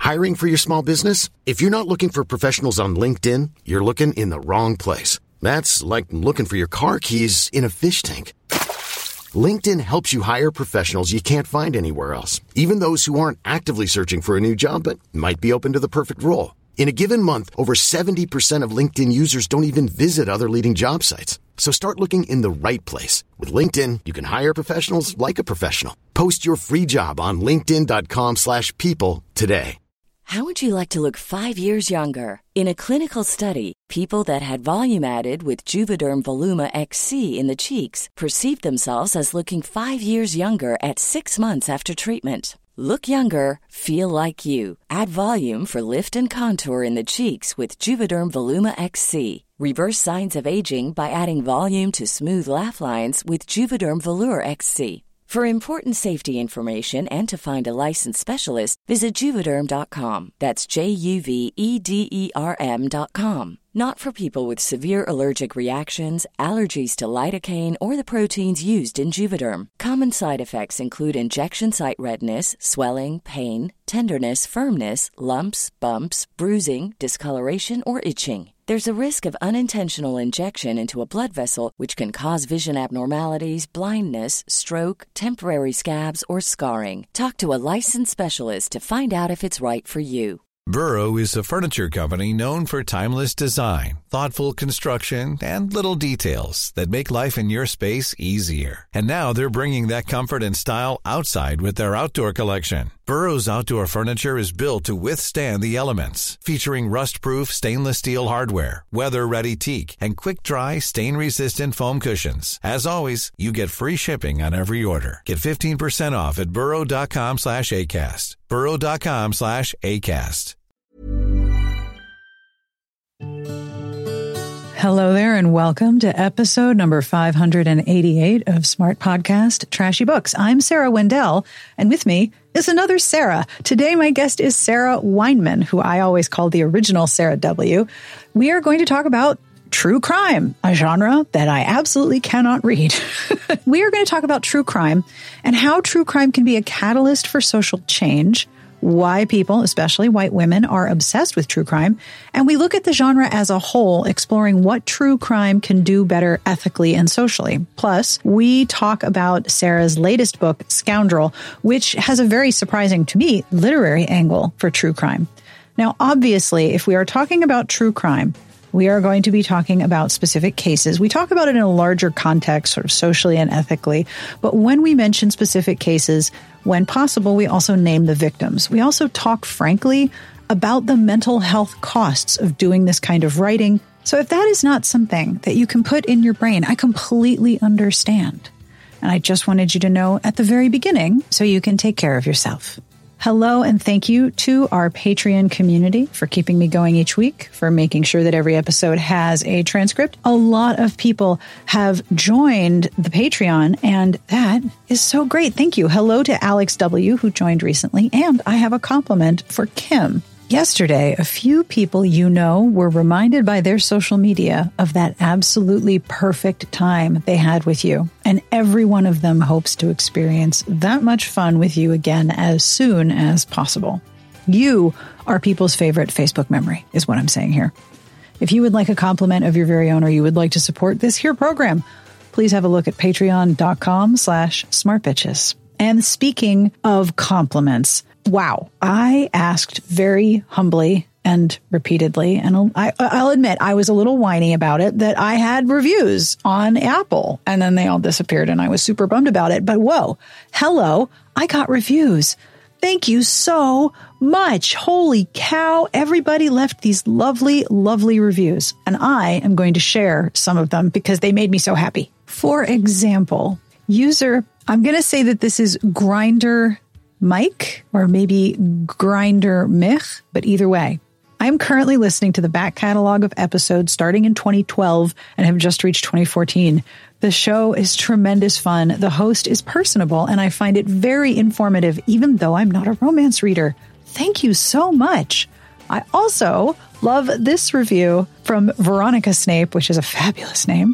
Hiring for your small business? If you're not looking for professionals on LinkedIn, you're looking in the wrong place. That's like looking for your car keys in a fish tank. LinkedIn helps you hire professionals you can't find anywhere else, even those who aren't actively searching for a new job but might be open to the perfect role. In a given month, over 70% of LinkedIn users don't even visit other leading job sites. So start looking in the right place. With LinkedIn, you can hire professionals like a professional. Post your free job on linkedin.com/people today. How would you like to look 5 years younger? In a clinical study, people that had volume added with Juvederm Voluma XC in the cheeks perceived themselves as looking 5 years younger at 6 months after treatment. Look younger, feel like you. Add volume for lift and contour in the cheeks with Juvederm Voluma XC. Reverse signs of aging by adding volume to smooth laugh lines with Juvederm Volure XC. For important safety information and to find a licensed specialist, visit Juvederm.com. That's JUVEDERM.com. Not for people with severe allergic reactions, allergies to lidocaine, or the proteins used in Juvederm. Common side effects include injection site redness, swelling, pain, tenderness, firmness, lumps, bumps, bruising, discoloration, or itching. There's a risk of unintentional injection into a blood vessel, which can cause vision abnormalities, blindness, stroke, temporary scabs, or scarring. Talk to a licensed specialist to find out if it's right for you. Burrow is a furniture company known for timeless design, thoughtful construction, and little details that make life in your space easier. And now they're bringing that comfort and style outside with their outdoor collection. Burrow's outdoor furniture is built to withstand the elements, featuring rust-proof stainless steel hardware, weather-ready teak, and quick-dry, stain-resistant foam cushions. As always, you get free shipping on every order. Get 15% off at burrow.com/ACAST. burrow.com/ACAST. Hello there and welcome to episode number 588 of Smart Podcast Trashy Books. I'm Sarah Wendell, and with me is another Sarah. Today my guest is Sarah Weinman, who I always call the original Sarah W. We are going to talk about true crime, a genre that I absolutely cannot read. We are going to talk about true crime and how true crime can be a catalyst for social change, why people, especially white women, are obsessed with true crime, and we look at the genre as a whole, exploring what true crime can do better ethically and socially. Plus, we talk about Sarah's latest book, Scoundrel, which has a very surprising, to me, literary angle for true crime. Now, obviously, if we are talking about true crime, we are going to be talking about specific cases. We talk about it in a larger context, sort of socially and ethically. But when we mention specific cases, when possible, we also name the victims. We also talk frankly about the mental health costs of doing this kind of writing. So if that is not something that you can put in your brain, I completely understand. And I just wanted you to know at the very beginning so you can take care of yourself. Hello, and thank you to our Patreon community for keeping me going each week, for making sure that every episode has a transcript. A lot of people have joined the Patreon, and that is so great. Thank you. Hello to Alex W., who joined recently, and I have a compliment for Kim. Yesterday, a few people you know were reminded by their social media of that absolutely perfect time they had with you. And every one of them hopes to experience that much fun with you again as soon as possible. You are people's favorite Facebook memory, is what I'm saying here. If you would like a compliment of your very own or you would like to support this here program, please have a look at patreon.com/smartbitches. And speaking of compliments, wow, I asked very humbly and repeatedly, and I'll admit I was a little whiny about it, that I had reviews on Apple, and then they all disappeared, and I was super bummed about it. But whoa, hello, I got reviews. Thank you so much. Holy cow, everybody left these lovely, lovely reviews, and I am going to share some of them because they made me so happy. For example, user, I'm going to say that this is Grinder Mike, or maybe Grinder Mich, but either way, I'm currently listening to the back catalog of episodes starting in 2012 and have just reached 2014. The show is tremendous fun. The host is personable, and I find it very informative, even though I'm not a romance reader. Thank you so much. I also love this review from Veronica Snape, which is a fabulous name.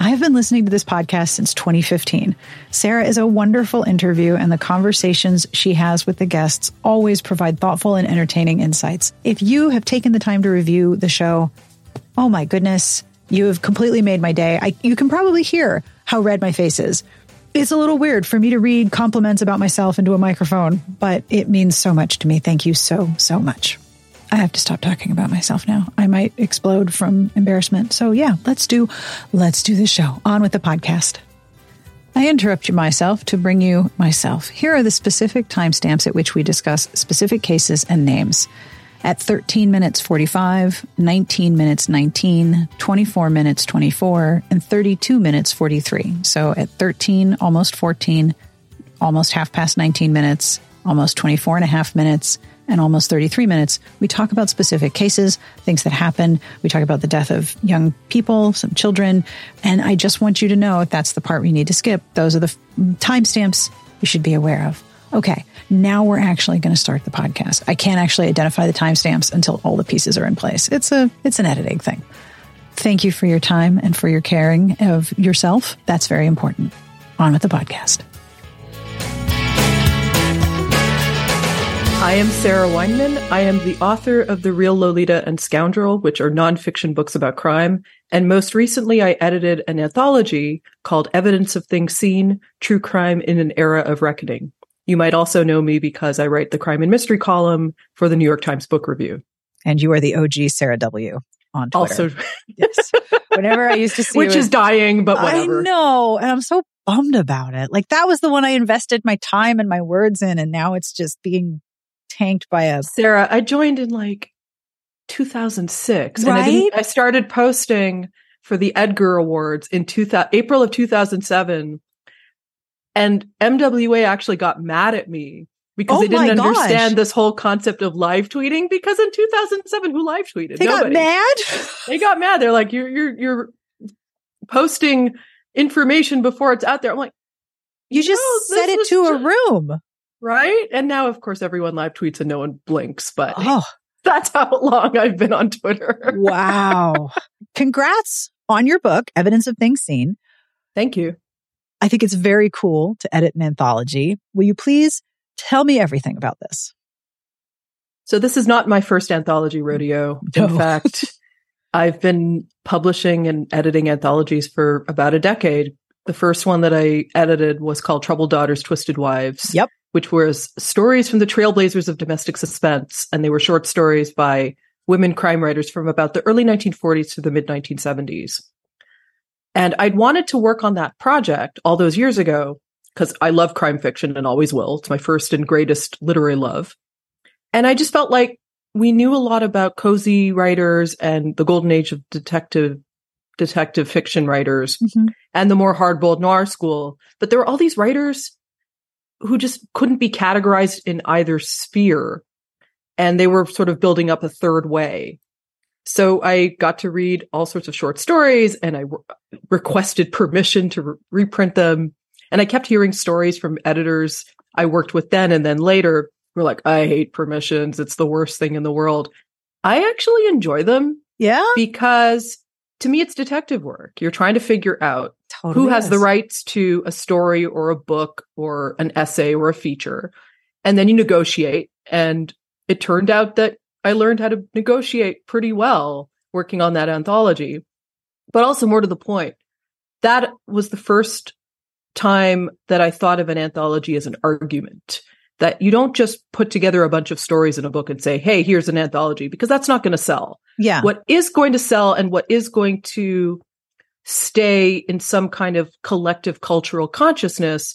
I've been listening to this podcast since 2015. Sarah is a wonderful interview, and the conversations she has with the guests always provide thoughtful and entertaining insights. If you have taken the time to review the show, oh my goodness, you have completely made my day. You can probably hear how red my face is. It's a little weird for me to read compliments about myself into a microphone, but it means so much to me. Thank you so, so much. I have to stop talking about myself now. I might explode from embarrassment. So yeah, let's do the show. On with the podcast. I interrupt myself to bring you myself. Here are the specific timestamps at which we discuss specific cases and names. At 13 minutes 45, 19 minutes 19, 24 minutes 24, and 32 minutes 43. So at 13, almost 14, almost half past 19 minutes, almost 24 and a half minutes, and almost 33 minutes, we talk about specific cases, things that happen. We talk about the death of young people, some children. And I just want you to know if that's the part we need to skip. Those are the timestamps you should be aware of. Okay, now we're actually going to start the podcast. I can't actually identify the timestamps until all the pieces are in place. It's an editing thing. Thank you for your time and for your caring of yourself. That's very important. On with the podcast. I am Sarah Weinman. I am the author of The Real Lolita and Scoundrel, which are nonfiction books about crime. And most recently, I edited an anthology called Evidence of Things Seen, True Crime in an Era of Reckoning. You might also know me because I write the crime and mystery column for the New York Times Book Review. And you are the OG Sarah W. on Twitter. Also, yes. Whenever I used to see which is dying, but whatever. I know. And I'm so bummed about it. Like, that was the one I invested my time and my words in. And now it's just being tanked by a... Sarah, I joined in like 2006. Right? And I started posting for the Edgar Awards in April of 2007. And MWA actually got mad at me because they didn't understand this whole concept of live tweeting. Because in 2007, who live tweeted? They Nobody. got mad? They got mad. They're like, you're posting information before it's out there. I'm like, you just set it to a room. Right? And now, of course, everyone live tweets and no one blinks, but that's how long I've been on Twitter. Wow. Congrats on your book, Evidence of Things Seen. Thank you. I think it's very cool to edit an anthology. Will you please tell me everything about this? So this is not my first anthology rodeo. No. In fact, I've been publishing and editing anthologies for about a decade. The first one that I edited was called Troubled Daughters, Twisted Wives. Yep. Which was stories from the trailblazers of domestic suspense. And they were short stories by women crime writers from about the early 1940s to the mid 1970s. And I'd wanted to work on that project all those years ago because I love crime fiction and always will. It's my first and greatest literary love. And I just felt like we knew a lot about cozy writers and the golden age of detective fiction writers and the more hard-boiled noir school. But there were all these writers who just couldn't be categorized in either sphere. And they were sort of building up a third way. So I got to read all sorts of short stories and I requested permission to reprint them. And I kept hearing stories from editors I worked with then and then later were like, I hate permissions. It's the worst thing in the world. I actually enjoy them. Yeah. Because to me, it's detective work. You're trying to figure out who has the rights to a story or a book or an essay or a feature. And then you negotiate. And it turned out that I learned how to negotiate pretty well working on that anthology. But also more to the point, that was the first time that I thought of an anthology as an argument. That you don't just put together a bunch of stories in a book and say, hey, here's an anthology, because that's not going to sell. Yeah. What is going to sell and what is going to stay in some kind of collective cultural consciousness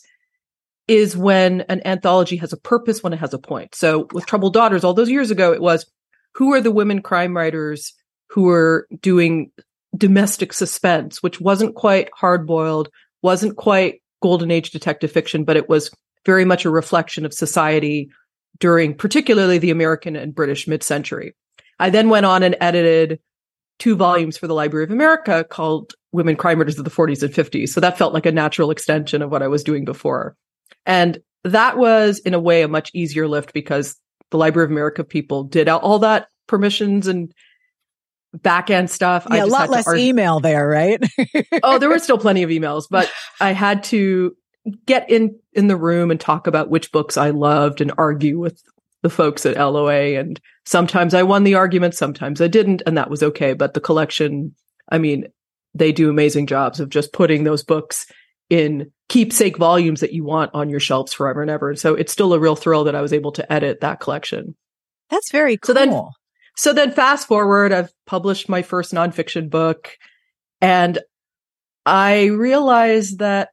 is when an anthology has a purpose, when it has a point. So with Troubled Daughters, all those years ago, it was, who are the women crime writers who are doing domestic suspense, which wasn't quite hard-boiled, wasn't quite golden age detective fiction, but it was very much a reflection of society during particularly the American and British mid-century. I then went on and edited 2 volumes for the Library of America called Women Crime Writers of the 40s and 50s. So that felt like a natural extension of what I was doing before. And that was, in a way, a much easier lift because the Library of America people did all that permissions and back end stuff. Yeah, a lot less email there, right? Oh, there were still plenty of emails, but I had to get in the room and talk about which books I loved and argue with the folks at LOA. And sometimes I won the argument, sometimes I didn't, and that was okay. But the collection, I mean, they do amazing jobs of just putting those books in keepsake volumes that you want on your shelves forever and ever. So it's still a real thrill that I was able to edit that collection. That's very cool. So then fast forward, I've published my first nonfiction book, and I realized that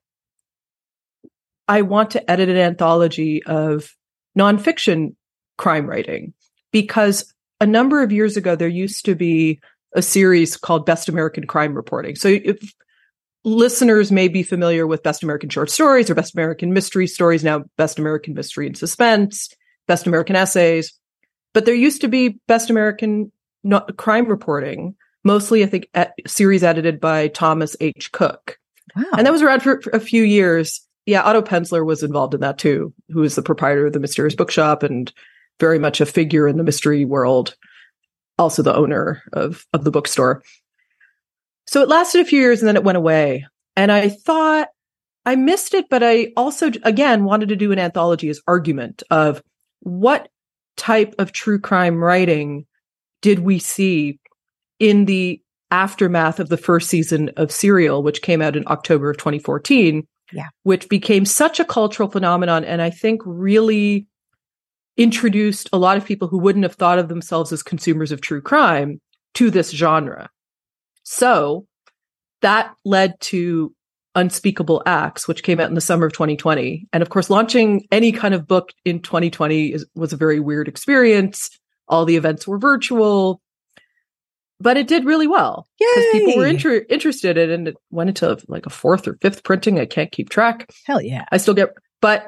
I want to edit an anthology of nonfiction crime writing, because a number of years ago, there used to be a series called Best American Crime Reporting. So if listeners may be familiar with Best American Short Stories or Best American Mystery Stories, now Best American Mystery and Suspense, Best American Essays. But there used to be Best American Crime Reporting, mostly, I think, series edited by Thomas H. Cook. Wow. And that was around for a few years. Yeah, Otto Penzler was involved in that too, who is the proprietor of the Mysterious Bookshop and very much a figure in the mystery world, also the owner of the bookstore. So it lasted a few years and then it went away. And I thought I missed it, but I also, again, wanted to do an anthology as argument of what type of true crime writing did we see in the aftermath of the first season of Serial, which came out in October of 2014, which became such a cultural phenomenon, and I think really introduced a lot of people who wouldn't have thought of themselves as consumers of true crime to this genre. So that led to Unspeakable Acts, which came out in the summer of 2020. And of course, launching any kind of book in 2020 was a very weird experience. All the events were virtual, but it did really well because people were interested in it, and it went into like a 4th or 5th printing. I can't keep track. Hell yeah. I still get, but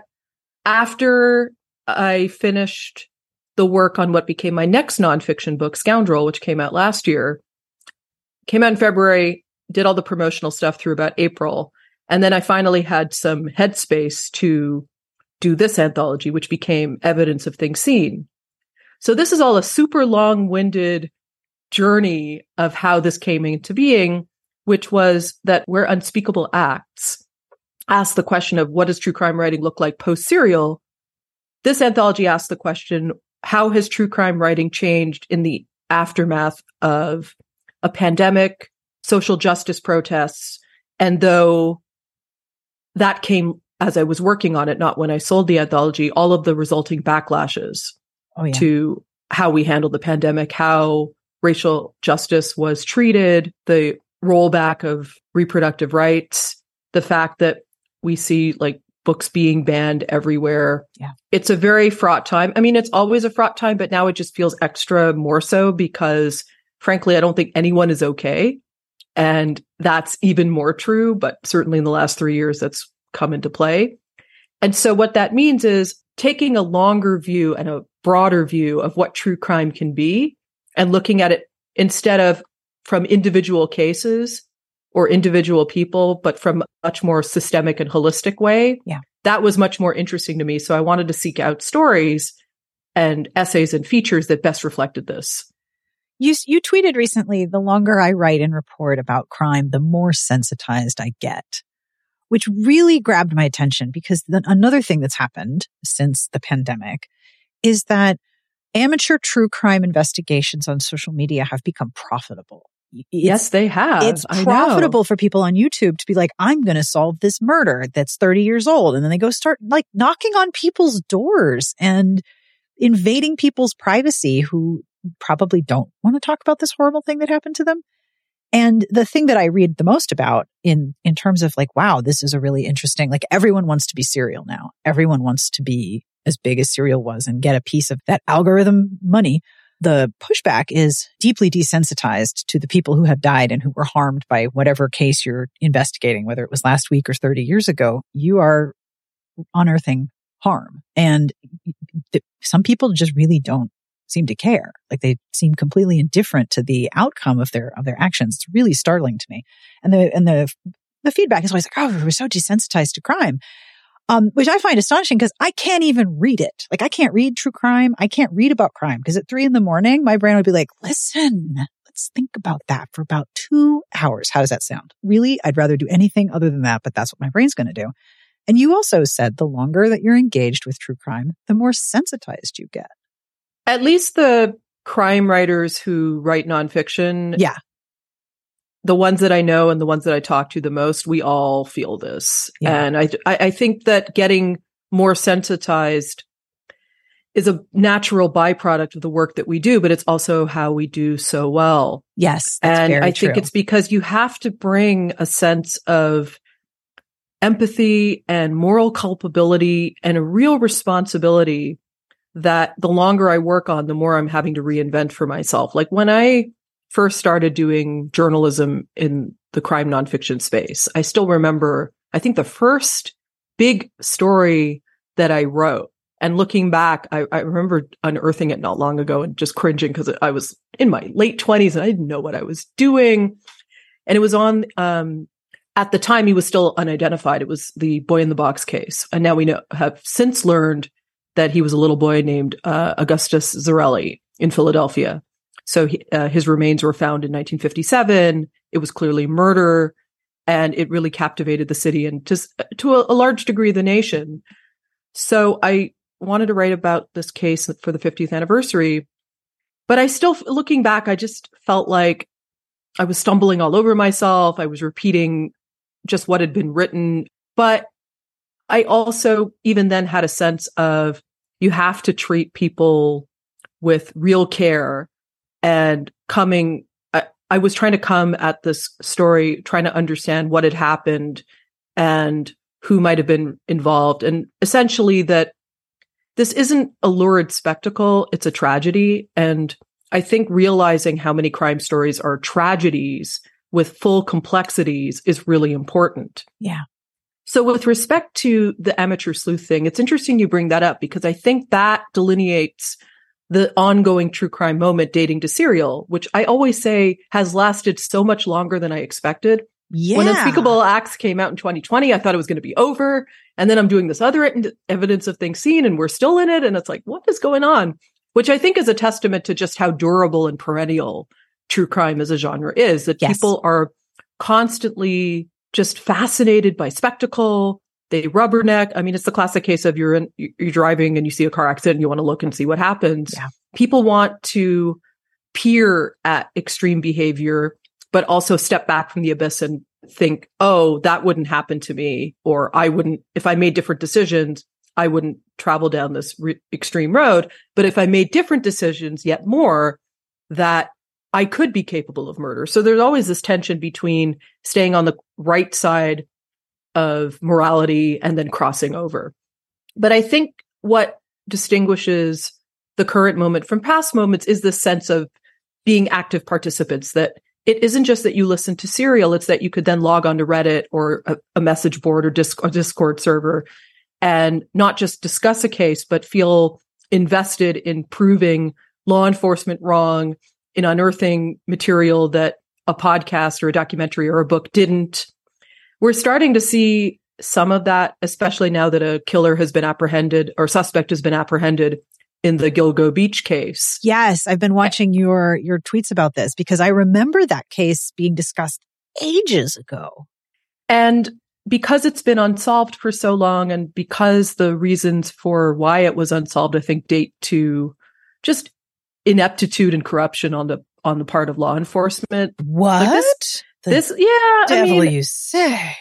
after I finished the work on what became my next nonfiction book, Scoundrel, which came out last year, came out in February, did all the promotional stuff through about April. And then I finally had some headspace to do this anthology, which became Evidence of Things Seen. So this is all a super long-winded journey of how this came into being, which was that where Unspeakable Acts asked the question of what does true crime writing look like post-Serial, this anthology asked the question, how has true crime writing changed in the aftermath of a pandemic, social justice protests? And though that came as I was working on it, not when I sold the anthology, all of the resulting backlashes to how we handled the pandemic, how racial justice was treated, the rollback of reproductive rights, the fact that we see like books being banned everywhere. Yeah. It's a very fraught time. I mean, it's always a fraught time, but now it just feels extra more so because, frankly, I don't think anyone is okay. And that's even more true, but certainly in the last 3 years, that's come into play. And so what that means is taking a longer view and a broader view of what true crime can be and looking at it instead of from individual cases or individual people, but from a much more systemic and holistic way. Yeah. That was much more interesting to me. So I wanted to seek out stories and essays and features that best reflected this. You tweeted recently, the longer I write and report about crime, the more sensitized I get, which really grabbed my attention because another thing that's happened since the pandemic is that amateur true crime investigations on social media have become profitable. Yes, they have. It's profitable for people on YouTube to be like, I'm going to solve this murder that's 30 years old. And then they go start like knocking on people's doors and invading people's privacy who probably don't want to talk about this horrible thing that happened to them. And the thing that I read the most about in terms of like, wow, this is a really interesting, like everyone wants to be Serial now. Everyone wants to be as big as Serial was and get a piece of that algorithm money. The pushback is deeply desensitized to the people who have died and who were harmed by whatever case you're investigating, whether it was last week or 30 years ago. You are unearthing harm. And some people just really don't seem to care. Like they seem completely indifferent to the outcome of their actions. It's really startling to me. And the feedback is always like, oh, we're so desensitized to crime. Which I find astonishing because I can't even read it. Like I can't read true crime. I can't read about crime because at 3 a.m, my brain would be like, listen, let's think about that for about 2 hours. How does that sound? Really, I'd rather do anything other than that, but that's what my brain's going to do. And you also said the longer that you're engaged with true crime, the more sensitized you get. At least the crime writers who write nonfiction. Yeah. The ones that I know and the ones that I talk to the most, we all feel this. Yeah. And I think that getting more sensitized is a natural byproduct of the work that we do, but it's also how we do so well. Yes. That's and very I think true. it's because you have to bring a sense of empathy and moral culpability and a real responsibility that the longer I work on, the more I'm having to reinvent for myself. Like when I first started doing journalism in the crime nonfiction space, I still remember, I think the first big story that I wrote, and looking back, I remember unearthing it not long ago and just cringing because I was in my late 20s and I didn't know what I was doing. And it was on, at the time, he was still unidentified. It was the Boy in the Box case. And now we have since learned that he was a little boy named Augustus Zarelli in Philadelphia. So his remains were found in 1957. It was clearly murder, and it really captivated the city and just to a large degree the nation. So I wanted to write about this case for the 50th anniversary, but I still, looking back, I just felt like I was stumbling all over myself. I was repeating just what had been written, but I also even then had a sense of you have to treat people with real care and I was trying to come at this story, trying to understand what had happened and who might have been involved. And essentially that this isn't a lurid spectacle, it's a tragedy. And I think realizing how many crime stories are tragedies with full complexities is really important. Yeah. So with respect to the amateur sleuth thing, it's interesting you bring that up because I think that delineates the ongoing true crime moment dating to Serial, which I always say has lasted so much longer than I expected. Yeah. When Unspeakable Acts came out in 2020, I thought it was going to be over. And then I'm doing this other evidence of things seen and we're still in it. And it's like, what is going on? Which I think is a testament to just how durable and perennial true crime as a genre is, that people are constantly just fascinated by spectacle. They rubberneck. I mean, it's the classic case of you're driving and you see a car accident and you want to look and see what happens. Yeah. People want to peer at extreme behavior, but also step back from the abyss and think, oh, that wouldn't happen to me. Or I wouldn't, if I made different decisions, I wouldn't travel down this extreme road. But if I made different decisions, yet more, that I could be capable of murder. So there's always this tension between staying on the right side of morality and then crossing over. But I think what distinguishes the current moment from past moments is this sense of being active participants, that it isn't just that you listen to Serial, it's that you could then log onto Reddit or a message board or Discord server and not just discuss a case, but feel invested in proving law enforcement wrong, in unearthing material that a podcast or a documentary or a book didn't. We're starting to see some of that, especially now that a killer has been apprehended or suspect has been apprehended in the Gilgo Beach case. Yes, I've been watching your tweets about this because I remember that case being discussed ages ago. And because it's been unsolved for so long and because the reasons for why it was unsolved, I think, date to just ineptitude and corruption on the part of law enforcement. What? Like Devil you say.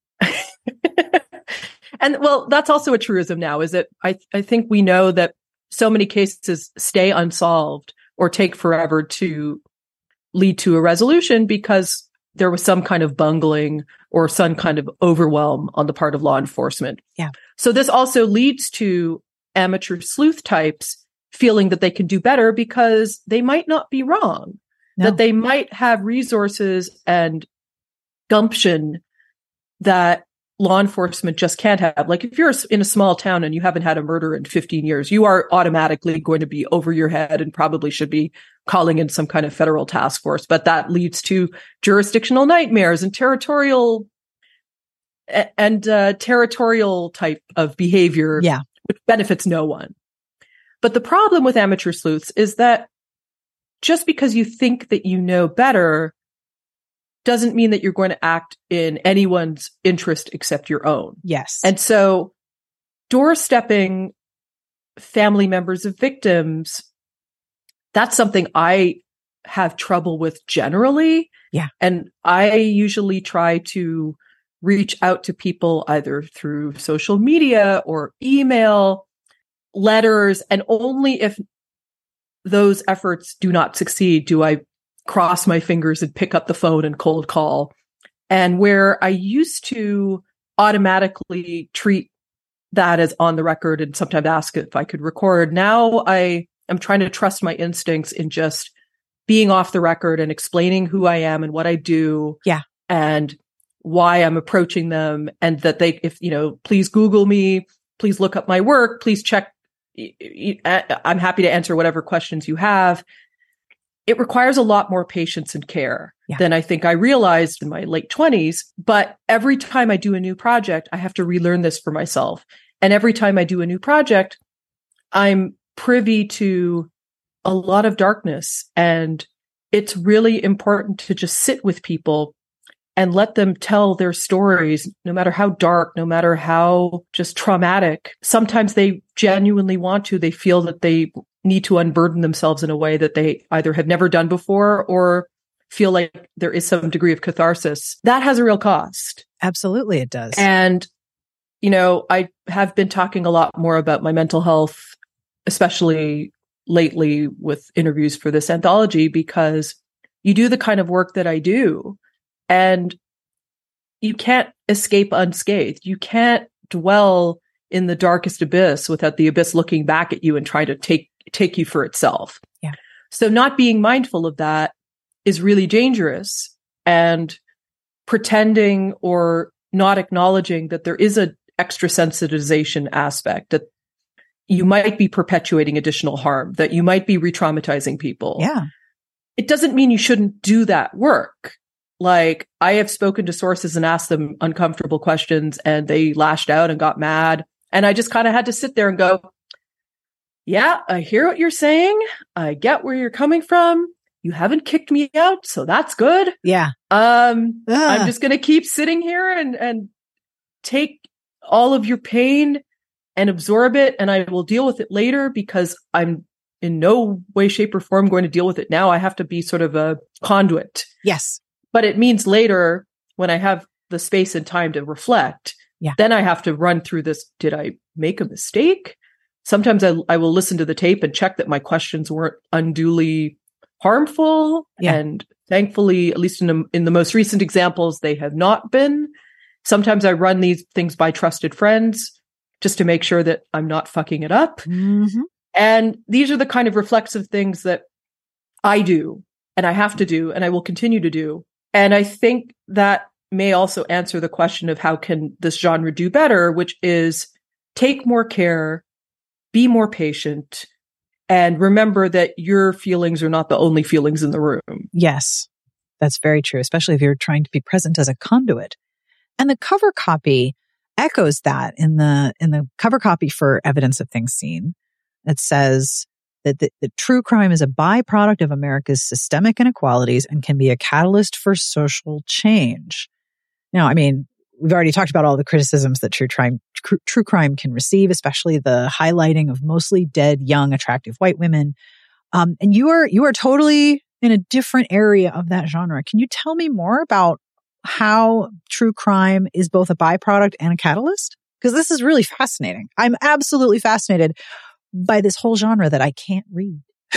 And well, that's also a truism now, is that I think we know that so many cases stay unsolved or take forever to lead to a resolution because there was some kind of bungling or some kind of overwhelm on the part of law enforcement. Yeah. So this also leads to amateur sleuth types feeling that they can do better because they might not be wrong, that they might have resources and gumption that law enforcement just can't have. Like if you're in a small town and you haven't had a murder in 15 years, you are automatically going to be over your head and probably should be calling in some kind of federal task force. But that leads to jurisdictional nightmares and territorial type of behavior, which benefits no one. But the problem with amateur sleuths is that just because you think that you know better doesn't mean that you're going to act in anyone's interest except your own. Yes. And so doorstepping family members of victims, that's something I have trouble with generally. Yeah. And I usually try to reach out to people either through social media or email, letters, and only if those efforts do not succeed do I cross my fingers and pick up the phone and cold call. And where I used to automatically treat that as on the record and sometimes ask if I could record, now I am trying to trust my instincts in just being off the record and explaining who I am and what I do. Yeah. And why I'm approaching them, and that they, if, please Google me, please look up my work, please check. I'm happy to answer whatever questions you have. It requires a lot more patience and care than I think I realized in my late 20s. But every time I do a new project, I have to relearn this for myself. And every time I do a new project, I'm privy to a lot of darkness. And it's really important to just sit with people and let them tell their stories, no matter how dark, no matter how just traumatic. Sometimes they genuinely want to. They feel that they need to unburden themselves in a way that they either have never done before or feel like there is some degree of catharsis. That has a real cost. Absolutely, it does. And, I have been talking a lot more about my mental health, especially lately with interviews for this anthology, because you do the kind of work that I do and you can't escape unscathed. You can't dwell in the darkest abyss without the abyss looking back at you and trying to take you for itself. Yeah. So not being mindful of that is really dangerous, and pretending or not acknowledging that there is a extra sensitization aspect, that you might be perpetuating additional harm, that you might be re-traumatizing people. Yeah. It doesn't mean you shouldn't do that work. Like, I have spoken to sources and asked them uncomfortable questions and they lashed out and got mad. And I just kind of had to sit there and go, yeah, I hear what you're saying. I get where you're coming from. You haven't kicked me out, so that's good. Yeah. I'm just going to keep sitting here and take all of your pain and absorb it, and I will deal with it later, because I'm in no way, shape, or form going to deal with it now. I have to be sort of a conduit. Yes. But it means later, when I have the space and time to reflect, then I have to run through this. Did I make a mistake? Sometimes I will listen to the tape and check that my questions weren't unduly harmful. Yeah. And thankfully, at least in the most recent examples, they have not been. Sometimes I run these things by trusted friends just to make sure that I'm not fucking it up. Mm-hmm. And these are the kind of reflexive things that I do and I have to do and I will continue to do. And I think that may also answer the question of how can this genre do better, which is take more care, be more patient, and remember that your feelings are not the only feelings in the room. Yes, that's very true, especially if you're trying to be present as a conduit. And the cover copy echoes that in the cover copy for Evidence of Things Seen. It says that the true crime is a byproduct of America's systemic inequalities and can be a catalyst for social change. Now, I mean, we've already talked about all the criticisms that true crime can receive, especially the highlighting of mostly dead, young, attractive white women. And you are totally in a different area of that genre. Can you tell me more about how true crime is both a byproduct and a catalyst? Because this is really fascinating. I'm absolutely fascinated by this whole genre that I can't read.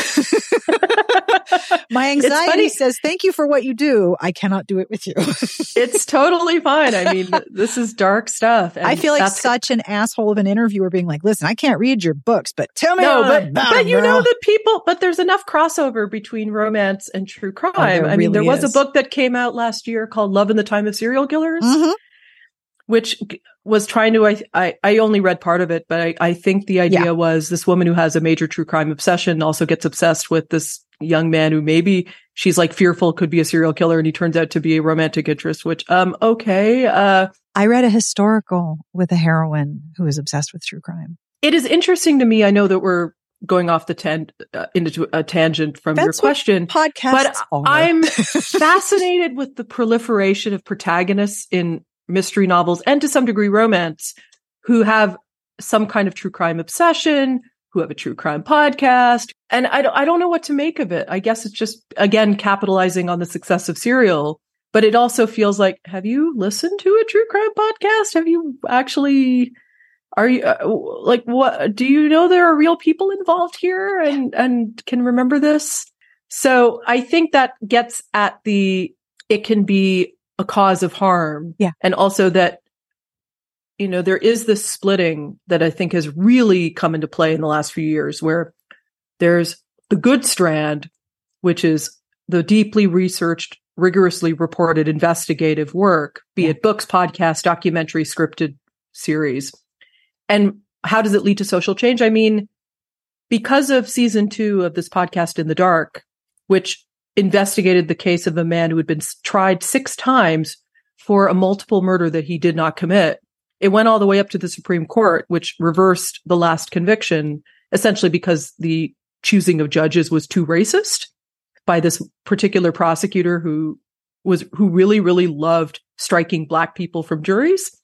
My anxiety says, thank you for what you do. I cannot do it with you. It's totally fine. I mean, this is dark stuff. And I feel like such an asshole of an interviewer being like, listen, I can't read your books, but tell me but them, you girl. know that but there's enough crossover between romance and true crime. I mean, there was a book that came out last year called Love in the Time of Serial Killers, which was trying to, I only read part of it, but I think the idea was this woman who has a major true crime obsession also gets obsessed with this young man who maybe she's like fearful could be a serial killer, and he turns out to be a romantic interest, which, okay. I read a historical with a heroine who is obsessed with true crime. It is interesting to me. I know that we're going off the into a tangent from your question. Podcasts but I'm fascinated with the proliferation of protagonists in mystery novels and to some degree romance who have some kind of true crime obsession, who have a true crime podcast. And I don't know what to make of it. I guess it's just, again, capitalizing on the success of Serial. But it also feels like, have you listened to a true crime podcast? Have you actually, are you like, what, do you know there are real people involved here and can remember this? So I think that gets at it can be a cause of harm. Yeah. And also that, there is this splitting that I think has really come into play in the last few years, where there's the good strand, which is the deeply researched, rigorously reported investigative work, be it books, podcasts, documentary, scripted series. And how does it lead to social change? I mean, because of season 2 of this podcast In the Dark, which investigated the case of a man who had been tried 6 times for a multiple murder that he did not commit, it went all the way up to the Supreme Court, which reversed the last conviction, essentially because the choosing of judges was too racist by this particular prosecutor who really, really loved striking Black people from juries.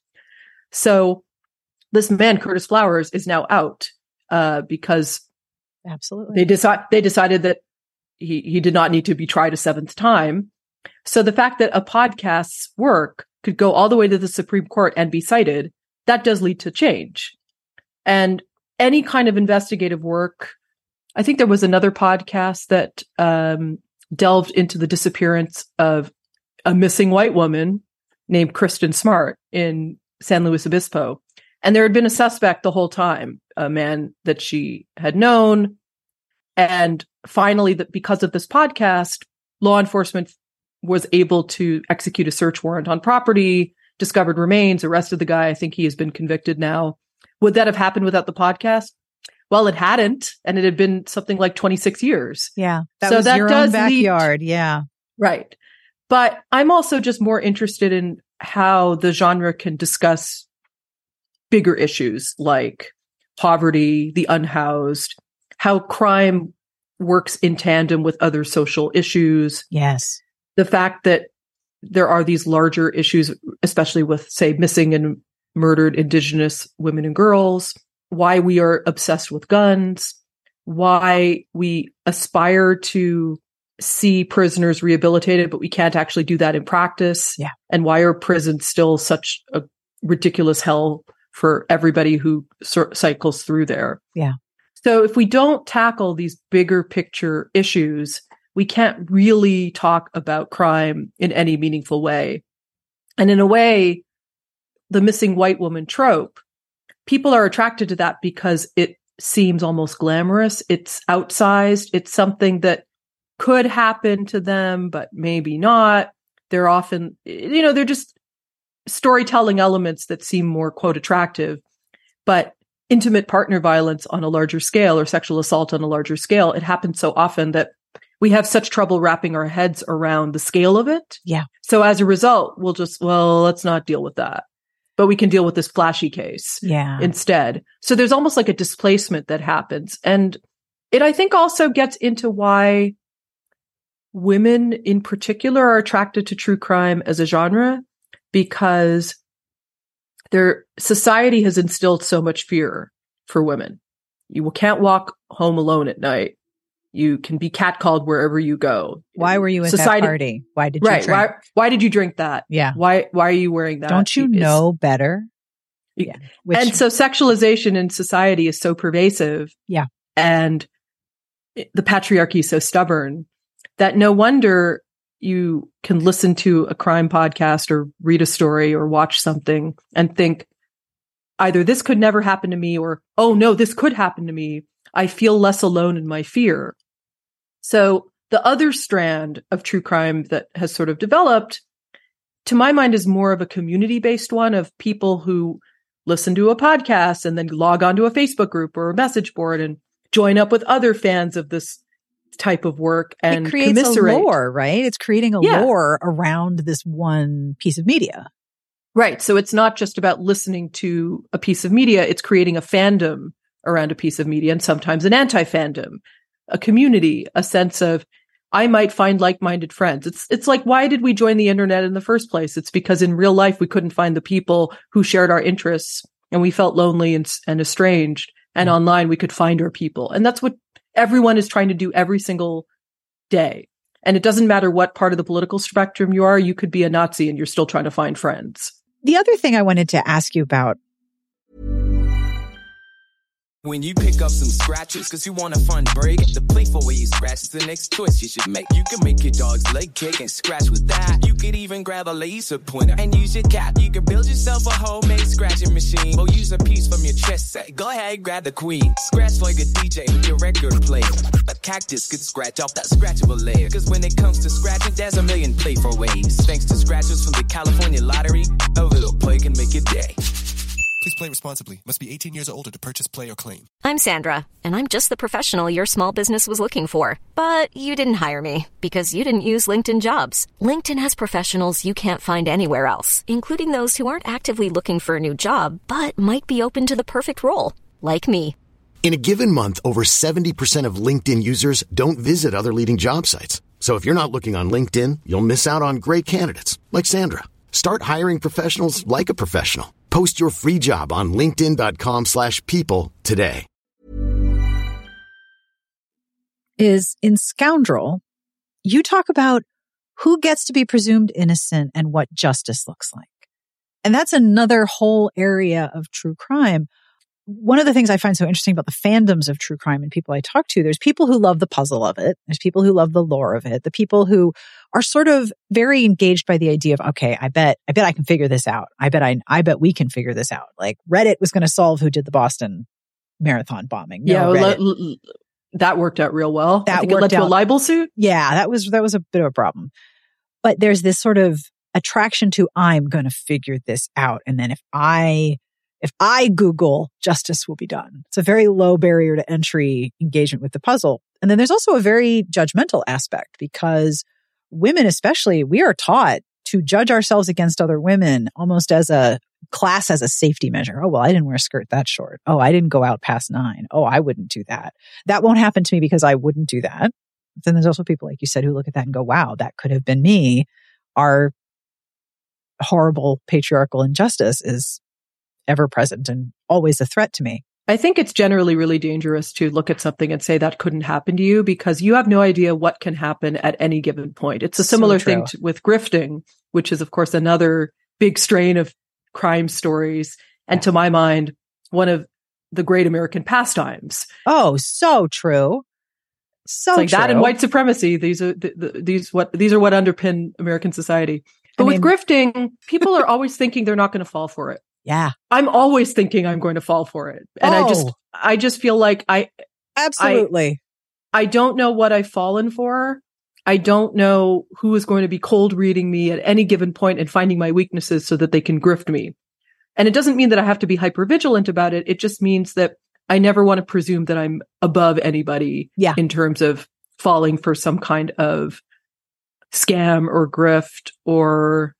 So this man, Curtis Flowers, is now out because absolutely they decided that he did not need to be tried a 7th time. So the fact that a podcast's work could go all the way to the Supreme Court and be cited, that does lead to change. And any kind of investigative work, I think there was another podcast that delved into the disappearance of a missing white woman named Kristen Smart in San Luis Obispo. And there had been a suspect the whole time, a man that she had known. And finally, because of this podcast, law enforcement was able to execute a search warrant on property, discovered remains, arrested the guy. I think he has been convicted now. Would that have happened without the podcast? Well, it hadn't, and it had been something like 26 years. Yeah, that was your own backyard. Yeah. Right. But I'm also just more interested in how the genre can discuss bigger issues like poverty, the unhoused, how crime works in tandem with other social issues. Yes. The fact that there are these larger issues, especially with, say, missing and murdered Indigenous women and girls, why we are obsessed with guns, why we aspire to see prisoners rehabilitated, but we can't actually do that in practice. Yeah. And why are prisons still such a ridiculous hell for everybody who cycles through there? Yeah. So if we don't tackle these bigger picture issues, we can't really talk about crime in any meaningful way. And in a way, the missing white woman trope, people are attracted to that because it seems almost glamorous. It's outsized. It's something that could happen to them, but maybe not. They're often, they're just storytelling elements that seem more, quote, attractive. But intimate partner violence on a larger scale or sexual assault on a larger scale, it happens so often that we have such trouble wrapping our heads around the scale of it. Yeah. So as a result, let's not deal with that. But we can deal with this flashy case instead. So there's almost like a displacement that happens. And it, I think, also gets into why women in particular are attracted to true crime as a genre, because their society has instilled so much fear for women. You can't walk home alone at night. You can be catcalled wherever you go. Why were you at that party? Why did you drink? Why did you drink that? Yeah. Why are you wearing that? Don't you know better? Yeah. And so sexualization in society is so pervasive. Yeah. And the patriarchy is so stubborn that no wonder you can listen to a crime podcast or read a story or watch something and think either this could never happen to me or, oh no, this could happen to me. I feel less alone in my fear. So the other strand of true crime that has sort of developed, to my mind, is more of a community-based one of people who listen to a podcast and then log onto a Facebook group or a message board and join up with other fans of this type of work and it creates commiserate. A lore, right? It's creating a lore around this one piece of media. Right. So it's not just about listening to a piece of media. It's creating a fandom around a piece of media, and sometimes an anti-fandom, a community, a sense of, I might find like-minded friends. It's like, why did we join the internet in the first place? It's because in real life, we couldn't find the people who shared our interests, and we felt lonely and estranged. And online, we could find our people. And that's what everyone is trying to do every single day. And it doesn't matter what part of the political spectrum you are. You could be a Nazi and you're still trying to find friends. The other thing I wanted to ask you about. When you pick up some scratches, cause you want a fun break, the playful way you scratch is the next choice you should make. You can make your dog's leg kick and scratch with that. You could even grab a laser pointer and use your cat. You can build yourself a homemade scratching machine or use a piece from your chess set. Go ahead, grab the queen. Scratch like a DJ with your record player. A cactus could scratch off that scratchable layer. Cause when it comes to scratching, there's a million playful ways. Thanks to scratchers from the California Lottery, a little play can make your day. Please play responsibly. Must be 18 years or older to purchase, play, or claim. I'm Sandra, and I'm just the professional your small business was looking for. But you didn't hire me because you didn't use LinkedIn Jobs. LinkedIn has professionals you can't find anywhere else, including those who aren't actively looking for a new job, but might be open to the perfect role, like me. In a given month, over 70% of LinkedIn users don't visit other leading job sites. So if you're not looking on LinkedIn, you'll miss out on great candidates like Sandra. Start hiring professionals like a professional. Post your free job on linkedin.com/people today. Is in Scoundrel, you talk about who gets to be presumed innocent and what justice looks like. And that's another whole area of true crime. One of the things I find so interesting about the fandoms of true crime and people I talk to, there's people who love the puzzle of it. There's people who love the lore of it. The people who are sort of very engaged by the idea of, okay, I bet I can figure this out. I bet we can figure this out. Like Reddit was going to solve who did the Boston Marathon bombing. No, yeah, that worked out real well. I think it led to a libel suit. Yeah, that was a bit of a problem. But there's this sort of attraction to, I'm going to figure this out. And then if I Google, justice will be done. It's a very low barrier to entry engagement with the puzzle. And then there's also a very judgmental aspect because women especially, we are taught to judge ourselves against other women almost as a class, as a safety measure. Oh, well, I didn't wear a skirt that short. Oh, I didn't go out past 9. Oh, I wouldn't do that. That won't happen to me because I wouldn't do that. But then there's also people, like you said, who look at that and go, wow, that could have been me. Our horrible patriarchal injustice is ever present and always a threat to me. I think it's generally really dangerous to look at something and say that couldn't happen to you because you have no idea what can happen at any given point. It's a similar thing with grifting, which is, of course, another big strain of crime stories. And to my mind, one of the great American pastimes. Oh, so true. So like true. That and white supremacy. These are what underpin American society. But with grifting, people are always thinking they're not going to fall for it. Yeah. I'm always thinking I'm going to fall for it. And I just feel like absolutely. I don't know what I've fallen for. I don't know who is going to be cold reading me at any given point and finding my weaknesses so that they can grift me. And it doesn't mean that I have to be hyper vigilant about it. It just means that I never want to presume that I'm above anybody in terms of falling for some kind of scam or grift or,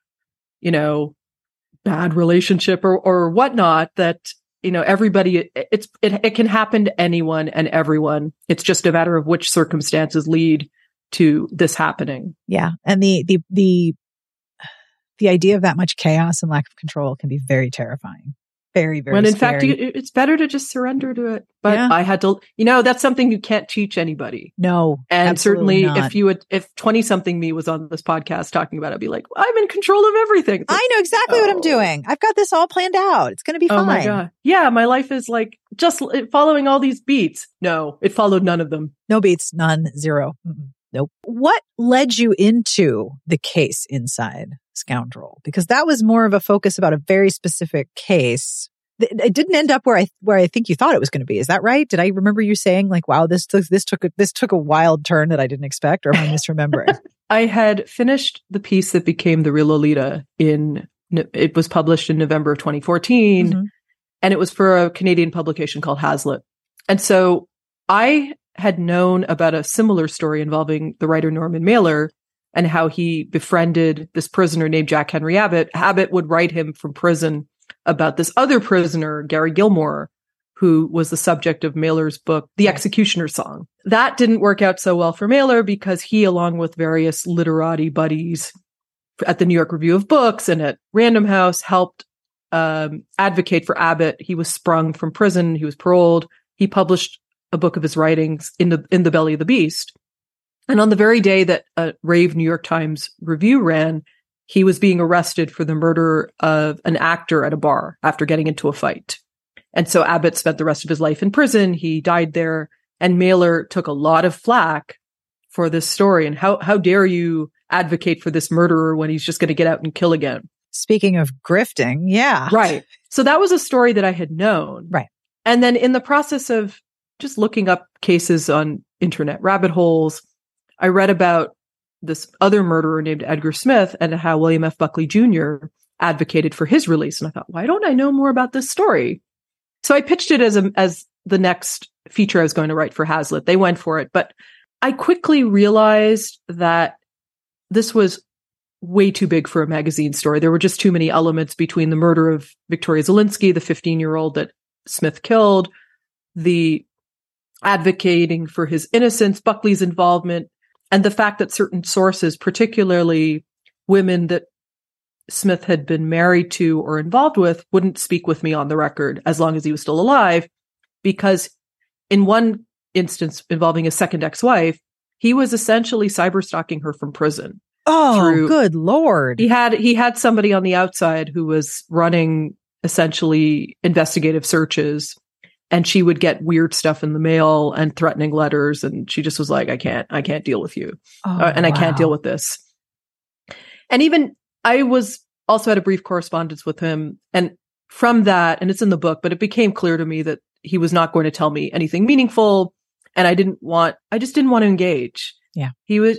bad relationship or whatnot that, everybody, it can happen to anyone and everyone. It's just a matter of which circumstances lead to this happening. Yeah. And the idea of that much chaos and lack of control can be very terrifying. Very, very when in scary. fact, it's better to just surrender to it. But I had to, that's something you can't teach anybody. No. And certainly if 20-something me was on this podcast talking about it, I'd be like, I'm in control of everything. I know exactly what I'm doing. I've got this all planned out. It's going to be fine. Oh my God. Yeah. My life is like just following all these beats. No, it followed none of them. No beats, none, zero. Nope. What led you into the case inside Scoundrel? Because that was more of a focus about a very specific case. It didn't end up where I think you thought it was going to be. Is that right? Did I remember you saying like, "Wow, this took a wild turn that I didn't expect," or am I misremembering? I had finished the piece that became The Real Lolita it was published in November of 2014, and it was for a Canadian publication called Hazlitt. And so I had known about a similar story involving the writer Norman Mailer and how he befriended this prisoner named Jack Henry Abbott. Abbott would write him from prison about this other prisoner, Gary Gilmore, who was the subject of Mailer's book, The Executioner's Song. That didn't work out so well for Mailer because he, along with various literati buddies at the New York Review of Books and at Random House, helped advocate for Abbott. He was sprung from prison. He was paroled. He published a book of his writings in the Belly of the Beast. And on the very day that a rave New York Times review ran, he was being arrested for the murder of an actor at a bar after getting into a fight. And so Abbott spent the rest of his life in prison. He died there. And Mailer took a lot of flack for this story. And how dare you advocate for this murderer when he's just going to get out and kill again? Speaking of grifting, yeah. Right. So that was a story that I had known. Right. And then in the process of just looking up cases on internet rabbit holes, I read about this other murderer named Edgar Smith and how William F. Buckley Jr. advocated for his release. And I thought, why don't I know more about this story? So I pitched it as the next feature I was going to write for Hazlitt. They went for it. But I quickly realized that this was way too big for a magazine story. There were just too many elements between the murder of Victoria Zelinsky, the 15-year-old that Smith killed, the advocating for his innocence, Buckley's involvement, and the fact that certain sources, particularly women that Smith had been married to or involved with, wouldn't speak with me on the record as long as he was still alive, because in one instance involving a second ex-wife, he was essentially cyberstalking her from prison. Oh, good Lord. He had somebody on the outside who was running essentially investigative searches, and she would get weird stuff in the mail and threatening letters. And she just was like, I can't deal with you. I can't deal with this. And even I was also had a brief correspondence with him. And from that, and it's in the book, but it became clear to me that he was not going to tell me anything meaningful. And I just didn't want to engage. Yeah. He was,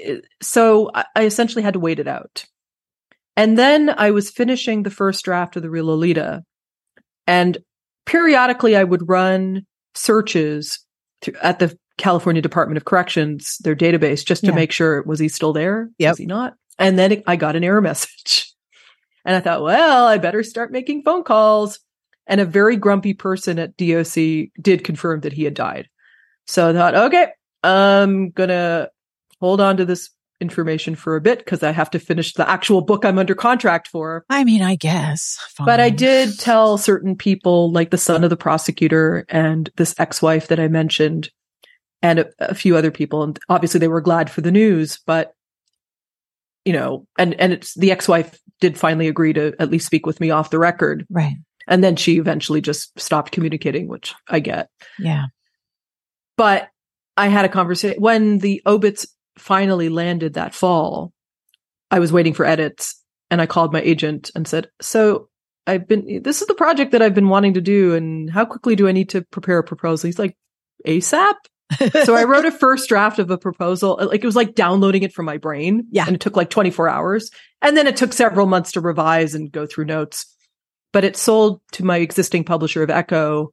so I essentially had to wait it out. And then I was finishing the first draft of The Real Lolita. And periodically I would run searches at the California Department of Corrections, their database, just to make sure, was he still there? Yep. Was he not? And then I got an error message. And I thought, well, I better start making phone calls. And a very grumpy person at DOC did confirm that he had died. So I thought, okay, I'm going to hold on to this information for a bit because I have to finish the actual book I'm under contract for. I mean, I guess. Fine. But I did tell certain people, like the son of the prosecutor and this ex-wife that I mentioned, and a few other people. And obviously they were glad for the news, but you know, and it's the ex-wife did finally agree to at least speak with me off the record. Right. And then she eventually just stopped communicating, which I get. Yeah. But I had a conversation when the obits finally landed that fall. I was waiting for edits and I called my agent and said, so this is the project that I've been wanting to do. And how quickly do I need to prepare a proposal? He's like, ASAP. So I wrote a first draft of a proposal. Like it was like downloading it from my brain. Yeah. And it took like 24 hours. And then it took several months to revise and go through notes. But it sold to my existing publisher of Echo